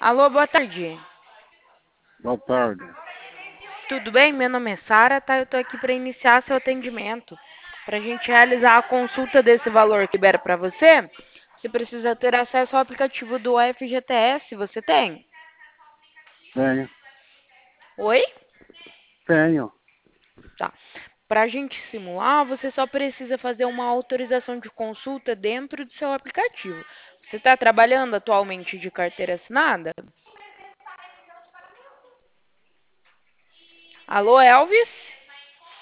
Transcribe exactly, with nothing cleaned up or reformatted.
Alô, boa tarde. Boa tarde. Tudo bem? Meu nome é Sara, tá? Eu tô aqui para iniciar seu atendimento. Para a gente realizar a consulta desse valor que libera para você, você precisa ter acesso ao aplicativo do F G T S. Você tem? Tenho, Oi? tenho. Tá. Para a gente simular, você só precisa fazer uma autorização de consulta dentro do seu aplicativo. Você está trabalhando atualmente de carteira assinada? Alô, Elvis?